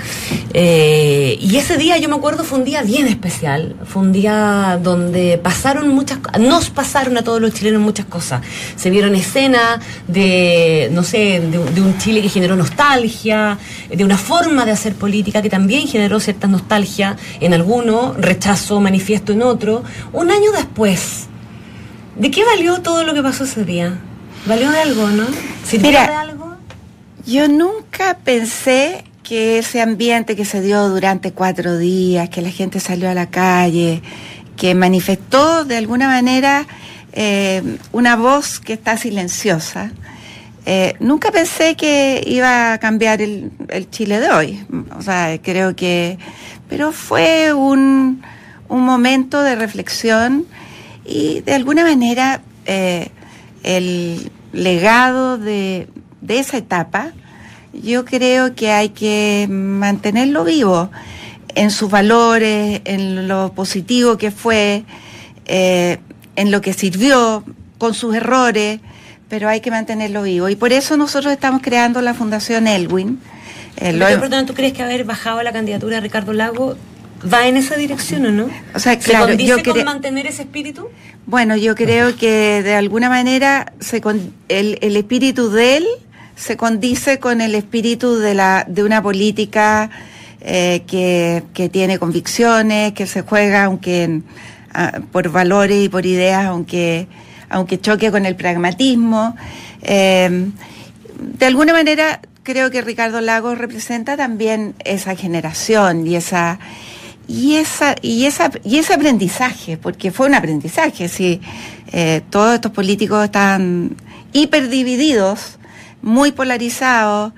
Y ese día, yo me acuerdo, fue un día bien especial, fue un día donde nos pasaron a todos los chilenos muchas cosas. Se vieron escenas de un Chile que generó nostalgia, de una forma de hacer política que también generó cierta nostalgia en algunos, rechazo manifiesto en otros. 1 año después, ¿de qué valió todo lo que pasó ese día? ¿Valió de algo, no? ¿Sirvió de algo? Yo nunca pensé que ese ambiente que se dio durante 4 días, que la gente salió a la calle, que manifestó de alguna manera una voz que está silenciosa, nunca pensé que iba a cambiar el Chile de hoy. O sea, creo que... Pero fue un momento de reflexión y de alguna manera el legado de esa etapa, yo creo que hay que mantenerlo vivo en sus valores, en lo positivo que fue, en lo que sirvió, con sus errores, pero hay que mantenerlo vivo. Y por eso nosotros estamos creando la Fundación Elwin. ¿Tú crees que haber bajado la candidatura de Ricardo Lagos va en esa dirección o no? O sea, claro, ¿se condice con mantener ese espíritu? Bueno, yo creo que de alguna manera el espíritu de él se condice con el espíritu de una política que tiene convicciones, que se juega por valores y por ideas, aunque choque con el pragmatismo. De alguna manera creo que Ricardo Lagos representa también esa generación y ese aprendizaje, porque fue un aprendizaje, sí. Todos estos políticos están hiperdivididos, muy polarizados,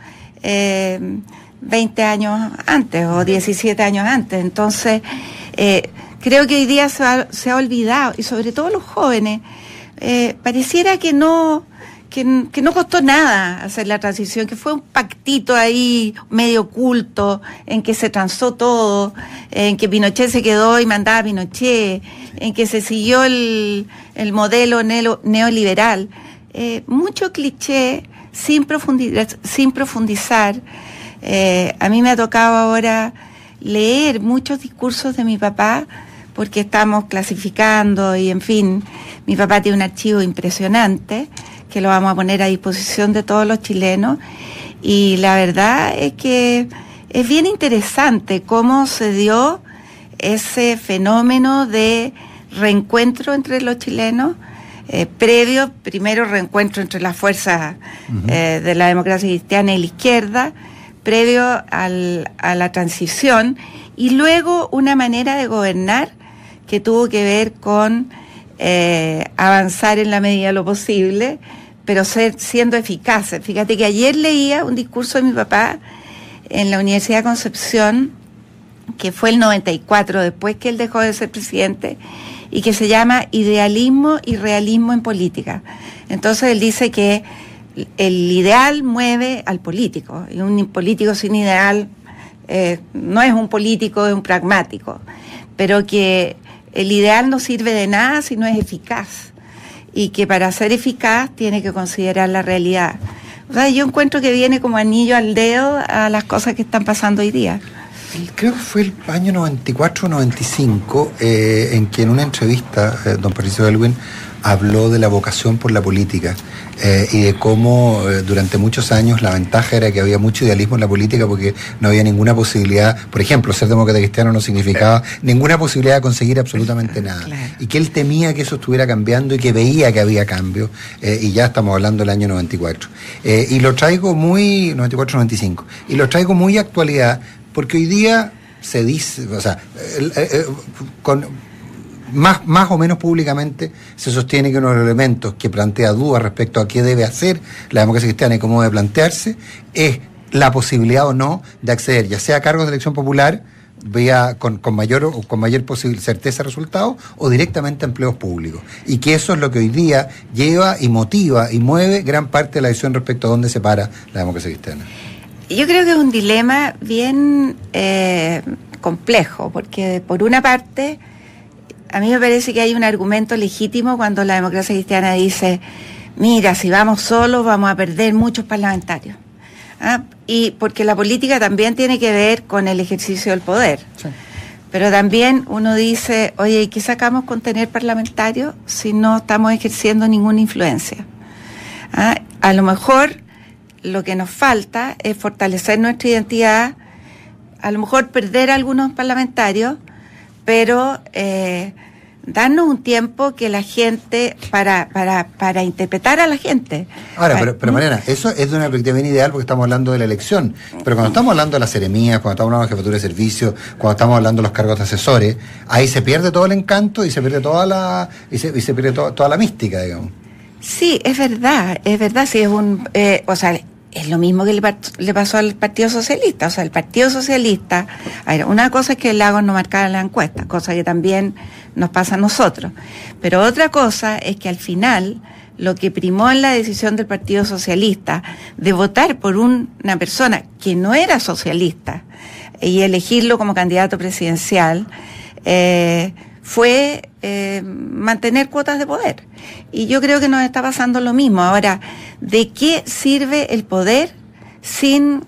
20 años antes o 17 años antes. Entonces, creo que hoy día se ha olvidado, y sobre todo los jóvenes, pareciera que no costó nada hacer la transición, que fue un pactito ahí medio oculto, en que se transó todo, en que Pinochet se quedó y mandaba a Pinochet, en que se siguió el modelo neoliberal. Mucho cliché sin profundizar. A mí me ha tocado ahora leer muchos discursos de mi papá, porque estamos clasificando y, en fin, mi papá tiene un archivo impresionante que lo vamos a poner a disposición de todos los chilenos, y la verdad es que es bien interesante cómo se dio ese fenómeno de reencuentro entre los chilenos, primero reencuentro entre las fuerzas de la democracia cristiana y la izquierda, previo a la transición, y luego una manera de gobernar que tuvo que ver con avanzar en la medida de lo posible, pero siendo eficaces. Fíjate que ayer leía un discurso de mi papá en la Universidad de Concepción, que fue el 94, después que él dejó de ser presidente, y que se llama Idealismo y Realismo en Política. Entonces él dice que el ideal mueve al político, y un político sin ideal no es un político, es un pragmático, pero que el ideal no sirve de nada si no es eficaz. y que para ser eficaz tiene que considerar la realidad. O sea, yo encuentro que viene como anillo al dedo a las cosas que están pasando hoy día. Creo que fue el año 94 o 95 en que en una entrevista don Patricio Aylwin habló de la vocación por la política y de cómo durante muchos años la ventaja era que había mucho idealismo en la política porque no había ninguna posibilidad, por ejemplo, ser demócrata cristiano no significaba ninguna posibilidad de conseguir absolutamente nada. Claro. Y que él temía que eso estuviera cambiando y que veía que había cambios, y ya estamos hablando del año 94. Y lo traigo muy, 94-95, y lo traigo muy actualidad porque hoy día se dice, o sea, más o menos públicamente se sostiene que uno de los elementos que plantea dudas respecto a qué debe hacer la democracia cristiana y cómo debe plantearse es la posibilidad o no de acceder ya sea a cargos de elección popular con mayor certeza de resultados o directamente a empleos públicos, y que eso es lo que hoy día lleva y motiva y mueve gran parte de la decisión respecto a dónde se para la democracia cristiana. Yo creo que es un dilema bien complejo, porque por una parte a mí me parece que hay un argumento legítimo cuando la democracia cristiana dice, mira, si vamos solos vamos a perder muchos parlamentarios. Y porque la política también tiene que ver con el ejercicio del poder. Sí. Pero también uno dice, oye, ¿y qué sacamos con tener parlamentarios si no estamos ejerciendo ninguna influencia? A lo mejor lo que nos falta es fortalecer nuestra identidad, a lo mejor perder a algunos parlamentarios, pero darnos un tiempo que la gente, para interpretar a la gente. Ahora, pero Mariana, eso es de una perspectiva bien ideal porque estamos hablando de la elección, pero cuando estamos hablando de las seremías, cuando estamos hablando de la jefatura de servicio, cuando estamos hablando de los cargos de asesores, ahí se pierde todo el encanto y se pierde toda la toda la mística, digamos. Sí, es verdad, sí, es un, o sea, es lo mismo que le pasó al Partido Socialista. O sea, el Partido Socialista, una cosa es que el Lagos no marcara la encuesta, cosa que también nos pasa a nosotros. Pero otra cosa es que al final lo que primó en la decisión del Partido Socialista de votar por una persona que no era socialista y elegirlo como candidato presidencial fue mantener cuotas de poder. Y yo creo que nos está pasando lo mismo. Ahora, ¿de qué sirve el poder sin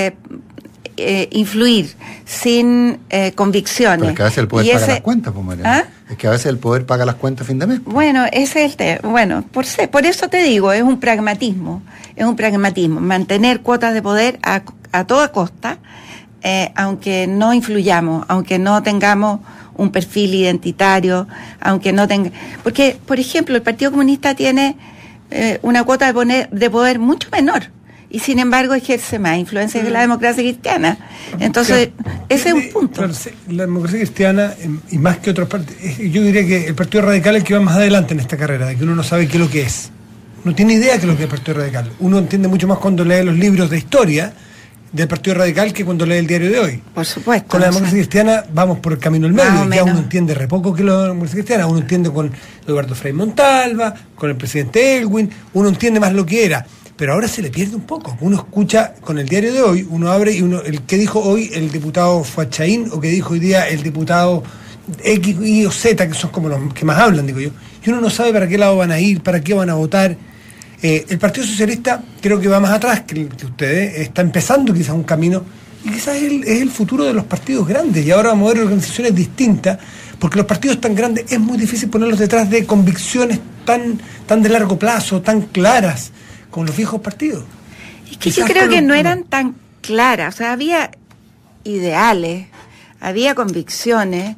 influir, sin convicciones? Pero es que a veces el poder paga las cuentas, pues, Mariana. Es que a veces el poder paga las cuentas a fin de mes. Bueno, ese es el tema. Bueno, por eso te digo, es un pragmatismo. Mantener cuotas de poder a toda costa, aunque no influyamos, aunque no tengamos un perfil identitario, aunque no tenga... Porque, por ejemplo, el Partido Comunista tiene una cuota de poder mucho menor y, sin embargo, ejerce más influencia que la democracia cristiana. Entonces, ese es un punto. Claro, la democracia cristiana, y más que otras partes, yo diría que el Partido Radical es el que va más adelante en esta carrera, de que uno no sabe qué es lo que es. No tiene idea qué es lo que es el Partido Radical. Uno entiende mucho más cuando lee los libros de historia del Partido Radical que cuando lee el diario de hoy. Por supuesto. Con la democracia cristiana vamos por el camino del medio. Ya uno entiende re poco que la democracia cristiana. Uno entiende con Eduardo Frei Montalva, con el presidente Aylwin, uno entiende más lo que era. Pero ahora se le pierde un poco. Uno escucha con el diario de hoy, uno abre y el que dijo hoy el diputado Fuachaín o que dijo hoy día el diputado X, Y o Z, que son como los que más hablan, digo yo. Y uno no sabe para qué lado van a ir, para qué van a votar. El Partido Socialista creo que va más atrás que ustedes, está empezando quizás un camino y quizás es el futuro de los partidos grandes, y ahora vamos a ver organizaciones distintas, porque los partidos tan grandes es muy difícil ponerlos detrás de convicciones tan de largo plazo, tan claras como los viejos partidos. Es que quizás yo creo que no eran tan claras, o sea, había ideales, había convicciones,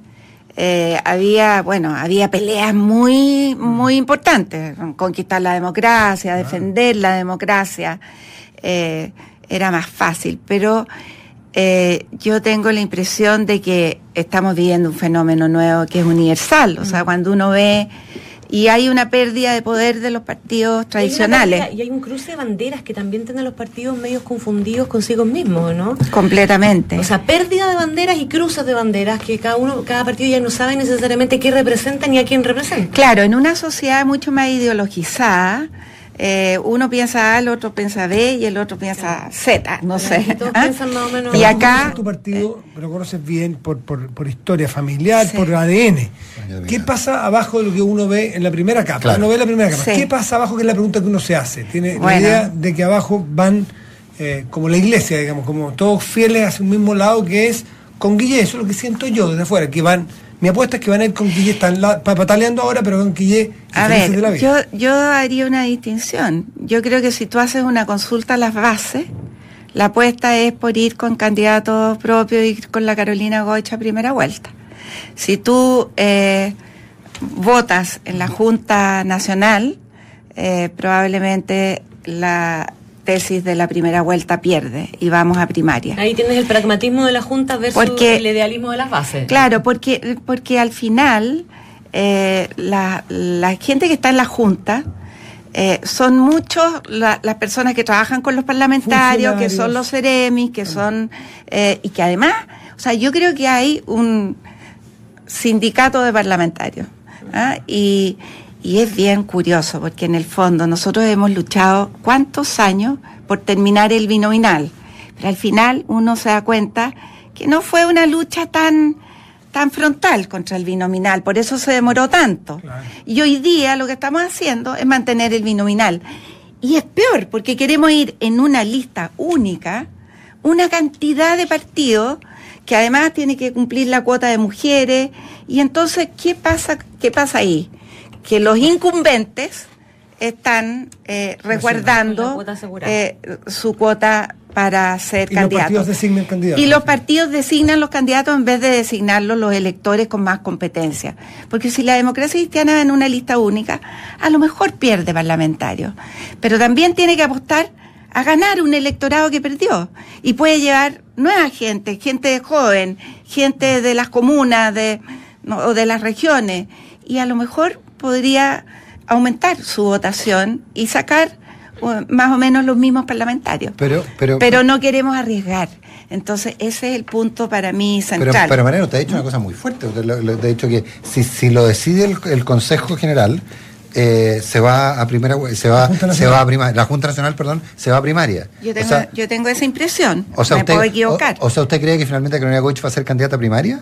había peleas muy importantes, conquistar la democracia, defender la democracia, era más fácil, pero yo tengo la impresión de que estamos viviendo un fenómeno nuevo que es universal, o sea, cuando uno ve y hay una pérdida de poder de los partidos tradicionales. Y hay un cruce de banderas que también tienen los partidos medios confundidos consigo mismos, ¿no? Completamente. O sea, pérdida de banderas y cruces de banderas que cada partido ya no sabe necesariamente qué representan ni a quién representan. Claro, en una sociedad mucho más ideologizada, uno piensa A, el otro piensa B y el otro piensa Z, no sé. Y todos piensan más o menos. Y acá tu partido lo conoces bien por historia familiar, por ADN. ¿Qué pasa abajo de lo que uno ve en la primera capa? Claro. Uno ve la primera capa. Sí. ¿Qué pasa abajo? Que es la pregunta que uno se hace. Tiene la idea de que abajo van como la iglesia, digamos, como todos fieles hacia un mismo lado, que es con Guille. Eso es lo que siento yo desde afuera, que van. Mi apuesta es que van a ir con Guille, están pataleando ahora, pero con Guille a ver, de la vida. Yo haría una distinción. Yo creo que si tú haces una consulta a las bases, la apuesta es por ir con candidatos propios y con la Carolina Goich a primera vuelta. Si tú votas en la Junta Nacional, probablemente la tesis de la primera vuelta pierde y vamos a primaria. Ahí tienes el pragmatismo de la Junta versus el idealismo de las bases. Claro, porque al final la gente que está en la Junta son muchos las personas que trabajan con los parlamentarios, que son los seremis, que son y que además, o sea, yo creo que hay un sindicato de parlamentarios, ¿ah? Y es bien curioso, porque en el fondo nosotros hemos luchado ¿cuántos años por terminar el binominal? Pero al final uno se da cuenta que no fue una lucha tan frontal contra el binominal, por eso se demoró tanto. Claro. Y hoy día lo que estamos haciendo es mantener el binominal. Y es peor, porque queremos ir en una lista única, una cantidad de partidos que además tiene que cumplir la cuota de mujeres. Y entonces, ¿qué pasa ahí? Que los incumbentes están resguardando su cuota para ser candidatos. Los partidos designan candidatos. Y los partidos designan los candidatos en vez de designarlos los electores con más competencia. Porque si la democracia cristiana va en una lista única, a lo mejor pierde parlamentarios. Pero también tiene que apostar a ganar un electorado que perdió. Y puede llevar nueva gente joven, gente de las comunas o de las regiones. Y a lo mejor podría aumentar su votación y sacar más o menos los mismos parlamentarios. Pero no queremos arriesgar. Entonces ese es el punto para mí central. Pero Mariano, te ha dicho una cosa muy fuerte. Te ha dicho que si lo decide el Consejo General, se va a primaria. La Junta Nacional, se va a primaria. Yo tengo esa impresión. Puedo equivocar. O sea, ¿usted cree que finalmente Carolina Goich va a ser candidata a primaria?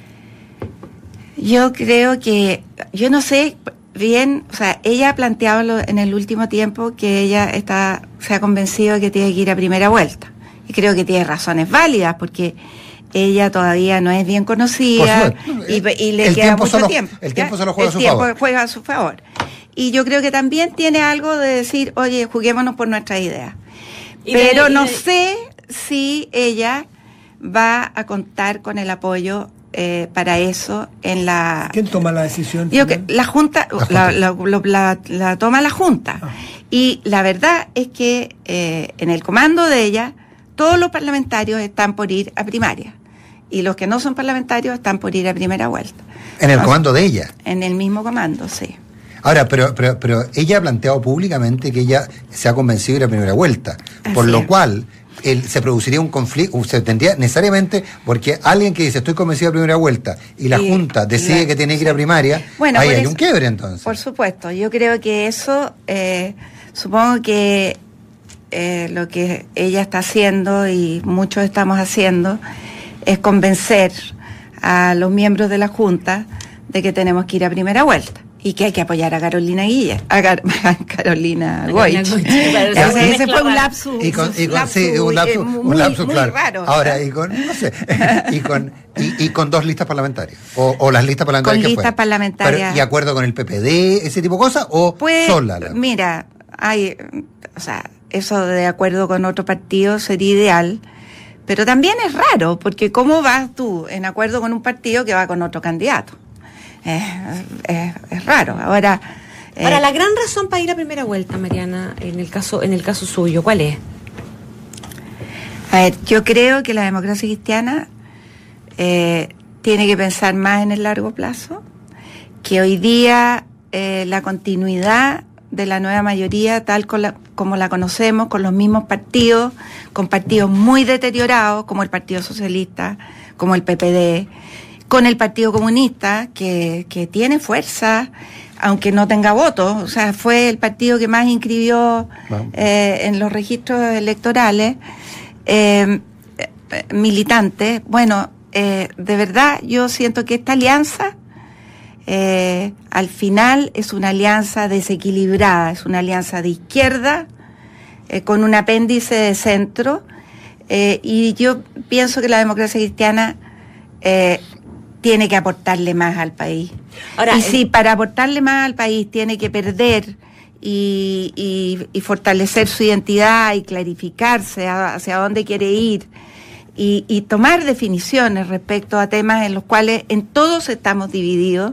Yo creo que, yo no sé bien, o sea, ella ha planteado en el último tiempo que ella se ha convencido de que tiene que ir a primera vuelta. Y creo que tiene razones válidas, porque ella todavía no es bien conocida y le queda mucho tiempo. El tiempo se lo juega a su favor. El tiempo juega a su favor. Y yo creo que también tiene algo de decir, oye, juguémonos por nuestra idea. Pero no sé si ella va a contar con el apoyo para eso en la... ¿Quién toma la decisión? La Junta, la toma la Junta. Y la verdad es que en el comando de ella, todos los parlamentarios están por ir a primaria. Y los que no son parlamentarios están por ir a primera vuelta. ¿En el comando de ella? En el mismo comando, sí. Ahora, pero ella ha planteado públicamente que ella se ha convencido de ir a primera vuelta. Por lo cual se produciría un conflicto, se tendría necesariamente, porque alguien que dice estoy convencido de primera vuelta y la Junta decide que tiene que ir a primaria, ahí hay un quiebre entonces. Por supuesto, yo creo que eso, supongo que lo que ella está haciendo y muchos estamos haciendo es convencer a los miembros de la Junta de que tenemos que ir a primera vuelta. Y que hay que apoyar a Carolina Guille, a Carolina Goich. Ese fue un lapsus. Un lapsus, claro. Raro. Ahora, y con dos listas parlamentarias. O las listas parlamentarias. Con listas parlamentarias. ¿Y acuerdo con el PPD, ese tipo de cosas? ¿O sola? Mira, eso de acuerdo con otro partido sería ideal. Pero también es raro, porque ¿cómo vas tú en acuerdo con un partido que va con otro candidato? Es raro. Ahora, la gran razón para ir a primera vuelta, Mariana, en el caso suyo, ¿cuál es? A ver, yo creo que la democracia cristiana tiene que pensar más en el largo plazo, que hoy día la continuidad de la nueva mayoría, tal como la conocemos, con los mismos partidos, con partidos muy deteriorados, como el Partido Socialista, como el PPD, con el Partido Comunista, que tiene fuerza, aunque no tenga votos, o sea, fue el partido que más inscribió en los registros electorales militantes. Bueno, de verdad yo siento que esta alianza al final es una alianza desequilibrada, es una alianza de izquierda con un apéndice de centro, y yo pienso que la democracia cristiana tiene que aportarle más al país. Ahora, y si para aportarle más al país tiene que perder y fortalecer su identidad y clarificarse hacia dónde quiere ir y tomar definiciones respecto a temas en los cuales en todos estamos divididos,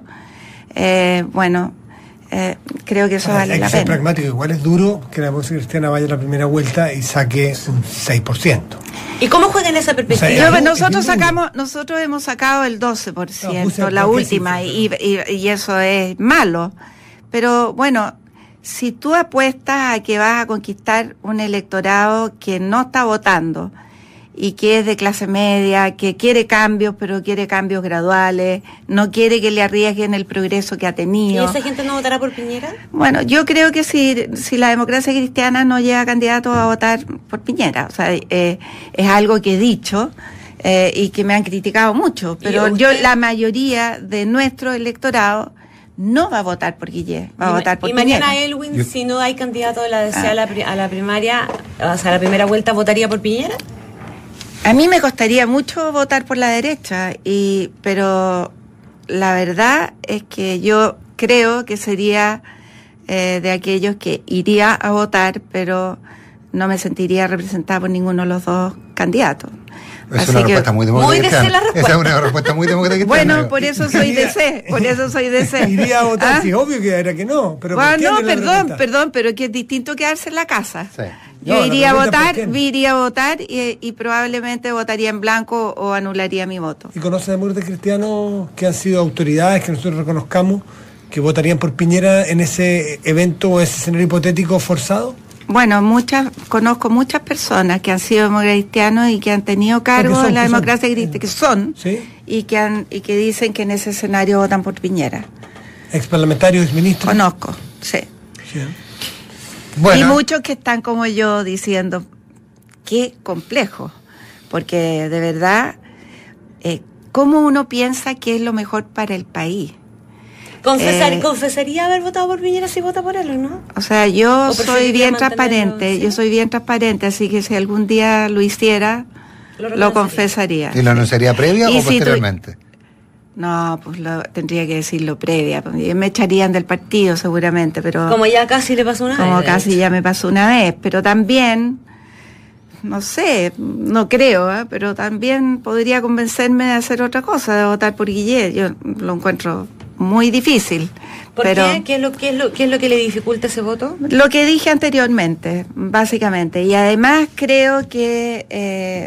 creo que eso vale la pena. Hay que ser pragmático, igual es duro que la democracia cristiana vaya a la primera vuelta y saque un 6%. ¿Y cómo juega en esa perspectiva? Nosotros hemos sacado el 12%, la última, y eso es malo. Pero bueno, si tú apuestas a que vas a conquistar un electorado que no está votando y que es de clase media, que quiere cambios, pero quiere cambios graduales, no quiere que le arriesguen el progreso que ha tenido. ¿Y esa gente no votará por Piñera? Bueno, yo creo que si la democracia cristiana no llega candidato a votar por Piñera, o sea, es algo que he dicho y que me han criticado mucho, pero la mayoría de nuestro electorado no va a votar por Guillé, va a votar por Piñera. ¿Y Mariana Elwin, si no hay candidato a la primaria, o sea, a la primera vuelta, votaría por Piñera? A mí me costaría mucho votar por la derecha, pero la verdad es que yo creo que sería de aquellos que iría a votar, pero no me sentiría representada por ninguno de los dos candidatos. Es una respuesta muy democrática. Esa es una respuesta muy democrática. Bueno, por eso soy DC, Iría a votar, sí, obvio que era que no. Pero bueno, perdón, pero que es distinto quedarse en la casa. Sí. Yo iría a votar y probablemente votaría en blanco o anularía mi voto. ¿Y conoces a muchos cristianos que han sido autoridades, que nosotros reconozcamos, que votarían por Piñera en ese evento o ese escenario hipotético forzado? Bueno, conozco muchas personas que han sido cristianos y que han tenido cargo en la democracia cristiana, que son, ¿sí? y que dicen que en ese escenario votan por Piñera. ¿Exparlamentarios, exministros? Conozco, sí. Bueno. Y muchos que están como yo diciendo, qué complejo, porque de verdad, ¿cómo uno piensa que es lo mejor para el país? ¿Confesaría haber votado por Piñera si vota por él o no? O sea, yo soy bien transparente, así que si algún día lo hiciera, lo confesaría. ¿Y lo anunciaría previa o posteriormente? No, pues tendría que decirlo previa. Me echarían del partido seguramente, pero... Como ya casi le pasó una vez. Como casi ya me pasó una vez, pero también, no sé, no creo, pero también podría convencerme de hacer otra cosa, de votar por Guillet. Yo lo encuentro muy difícil. ¿Por qué? ¿Qué es lo que le dificulta ese voto? Lo que dije anteriormente, básicamente. Y además creo que,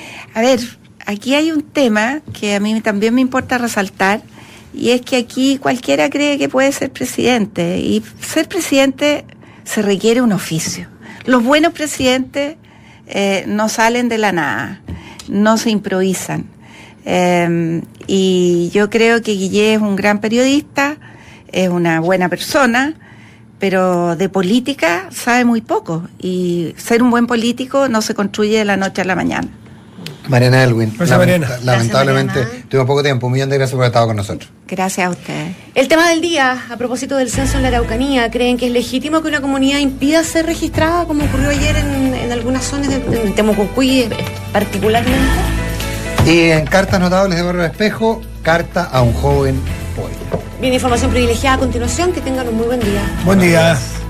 aquí hay un tema que a mí también me importa resaltar, y es que aquí cualquiera cree que puede ser presidente, y ser presidente se requiere un oficio. Los buenos presidentes no salen de la nada, no se improvisan. Y yo creo que Guillet es un gran periodista, es una buena persona, pero de política sabe muy poco, y ser un buen político no se construye de la noche a la mañana. Mariana Elwin, lamentablemente tuvimos poco tiempo. Un millón de gracias por haber estado con nosotros. Gracias a ustedes. El tema del día, a propósito del censo en la Araucanía, ¿creen que es legítimo que una comunidad impida ser registrada, como ocurrió ayer en algunas zonas de Temucucuy particularmente? Y en Cartas Notables de Bárbara Espejo, carta a un joven poeta. Bien, información privilegiada a continuación, que tengan un muy buen día. Buen día.